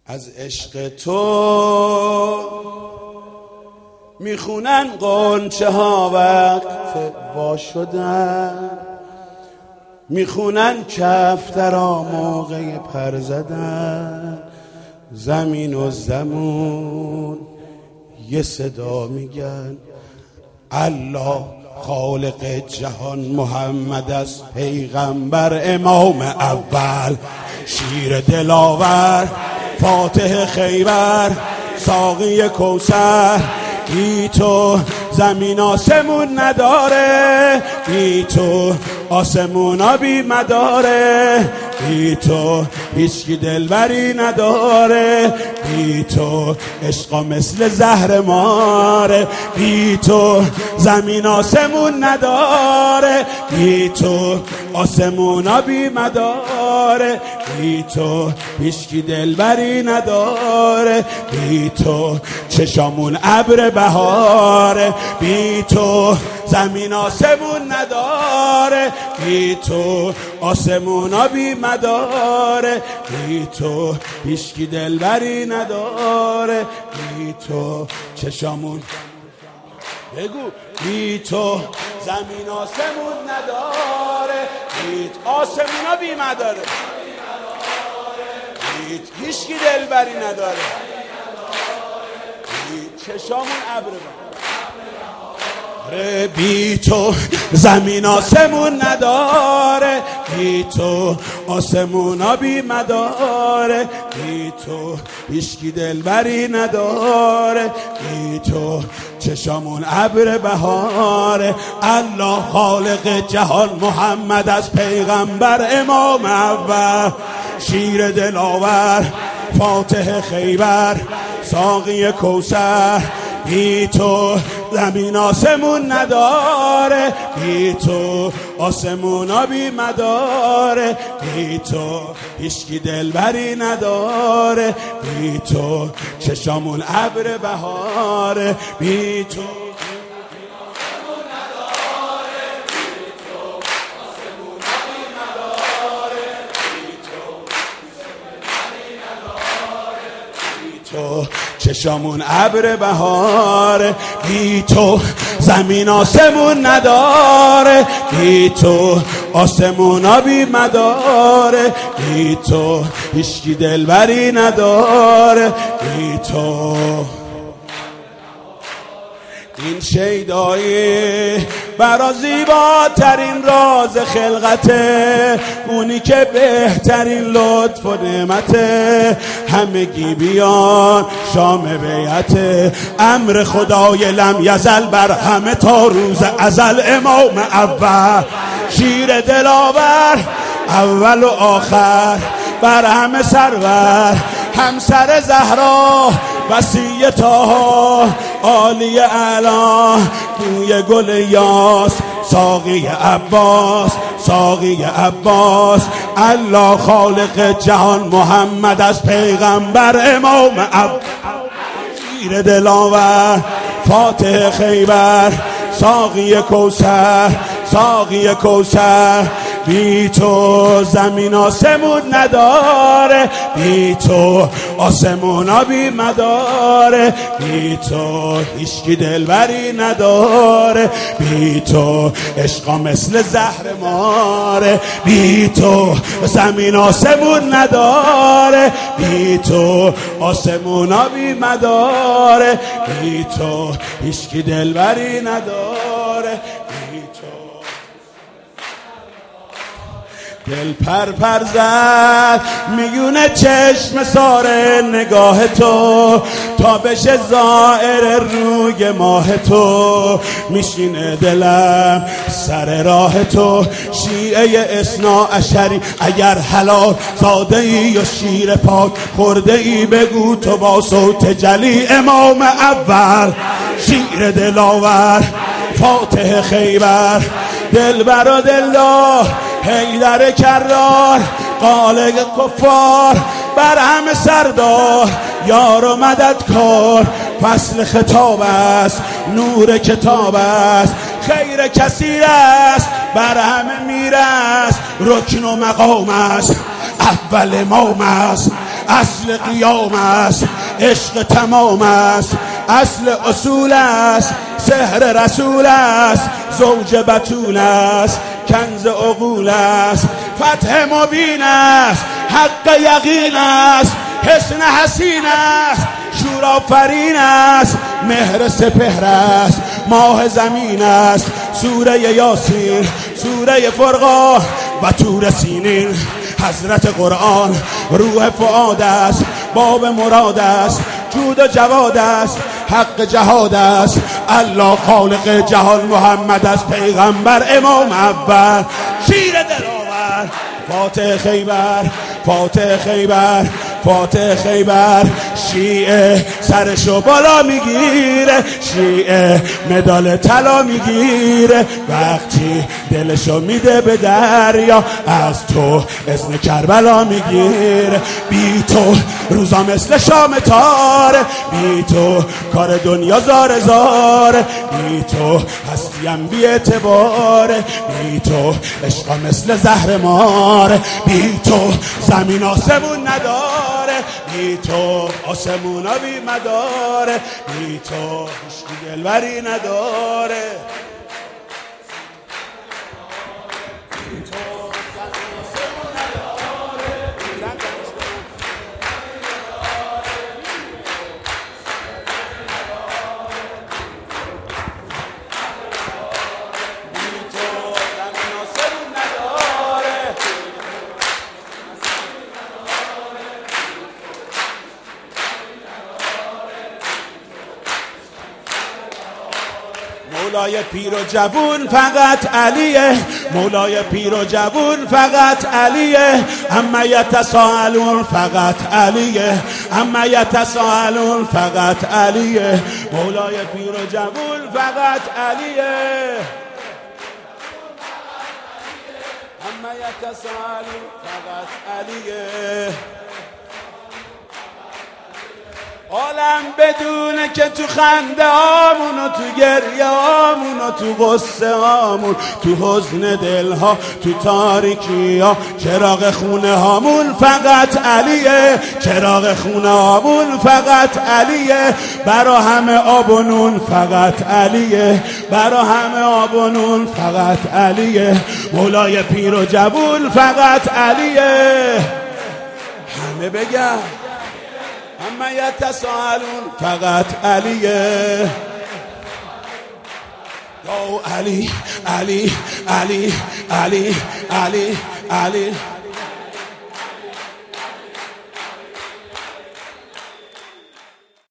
از عشق تو میخونن غنچه ها وقت وا شدن، میخونن کفترا موقع پر زدن. زمین و زمون یه صدا میگن الله خالق جهان، محمد از پیغمبر، امام اول، شیر دلاور، فاتح خیبر، ساقی کوثر. بی تو زمین آسمون نداره، بی تو آسمون آبی مداره، بی تو هیچکی دلبری نداره، بی تو عشقا مثل زهر ماره. بی تو زمین آسمون نداره، بی تو آسمون آبی مداره، بی تو هیچکی دلبری نداره، بی تو چشامون ابر بهاره. بی تو زمین آسمون نداره، بی تو آسمون آبی مداره، بی تو هیچکی دلبری نداره، بی تو چشامون بگو بی تو زمین آسمون نداره، بی آسمون آبی مداره، بی هیچکی دلبری نداره، چشامون ابر بهاره. بی تو زمین آسمون نداره، بی تو آسمون آبی مداره، بی تو هیچکی دلبری نداره، بی تو چشامون ابر بهاره. الله خالق جهان، محمد از پیغمبر، امام اول، شیر دلاور، فاتح خیبر، ساقی کوثر. بی تو زمین آسمون نداره، بی تو آسمون آبی مداره، بی تو هیچکی دلبری نداره، بی تو چشامون ابر بهاره. بی تو تو چشامون ابر بهاره. بی تو زمین آسمون نداره، بی تو آسمون آبی مداره، بی تو هیچکی دلبری نداره، بی تو این شیدایی برا زیباترین راز خلقته، اونی که بهترین لطف و نعمته. همگی بیان شام بیعته، امر خدای لم یزل بر همه تا روز ازل. امام اول، شیر دلاور، اول و آخر، بر همه سرور، همسر زهرا، وصی طه، عالی اعلی، گوی گل یاس، ساقی عباس، ساقی عباس. الله خالق جهان، محمد از پیغمبر، امام اول، شیر دلاور، فاتح خیبر، ساقی کوثر، ساقی کوثر. بی تو زمین آسمون نداره، بی تو آسمون آبی مداره، بی تو هیچکی دلبری نداره، بی تو عشقا مثل زهر ماره. بی تو زمین آسمون نداره، بی تو آسمون آبی مداره، بی تو هیچکی دلبری نداره، بی تو دل پر زد میونه چشم ساره نگاه تو، تا بشه زائر روی ماه تو. میشینه دلم سر راه تو، شیعه اثنا عشری اگر حلال زاده ای یا شیر پاک خورده ای، بگو تو با صوت جلی. امام اول، شیر دلاور، فاتح خیبر، دلبر و دلدار، حیدر کرار، خالق کفار، بر همه سردار، یار و مددکار. فصل خطاب است، نور کتاب است، خیر کثیر است، بر همه میرست، رکن و مقام است، اول امام است، اصل قیام است، عشق تمام است، اصل اصول است، سحر رسول است، زوج بتول است، کنز عقول است، فتح مبین است، حق یقین است، حسن حسین است، شور آفرین است، مهر سپهر است، ماه زمین است، سوره یاسین، سوره فرقان و طور سینین. حضرت قرآن روح فؤاد است، باب مراد است، جود و جواد است، حق جهاد است، الله خالق جهان محمد است، پیغمبر امام اول، شیر دلاور، فاتح خیبر، فاتح خیبر، فاتح خیبر. شیعه سرشو بالا میگیره، شیعه مدال طلا میگیره، وقتی دلشو میده به دریا، از تو اسم کربلا میگیره. بی تو روزا مثل شام تاره، بی تو کار دنیا زار زاره، بی تو هستیم بی اعتباره، بی تو عشقا مثل زهر ماره، بی تو زمین آسمون نداره، بی تو آسمونا بی مداره، بی تو هیچ دلبری نداره. مولای پیر و جوون فقط علیه، مولای پیر و جوون فقط علیه، اما یتساءلون فقط علیه، اما یتساءلون فقط علیه، مولای پیر و جوون فقط علیه، اما یتساءلون فقط علیه. عالم بدونه که تو خنده آمون و تو گریه آمون و تو غصه آمون، تو حزن دلها، تو تاریکی ها، چراغ خونه هامون فقط علیه، چراغ خونه هامون فقط علیه، برا همه آب و نون فقط علیه، برا همه آب و نون فقط علیه، مولای پیر و جوون فقط علیه. همه بگن اما یتساءلون فقط علیه. یا علی علی علی علی علی علی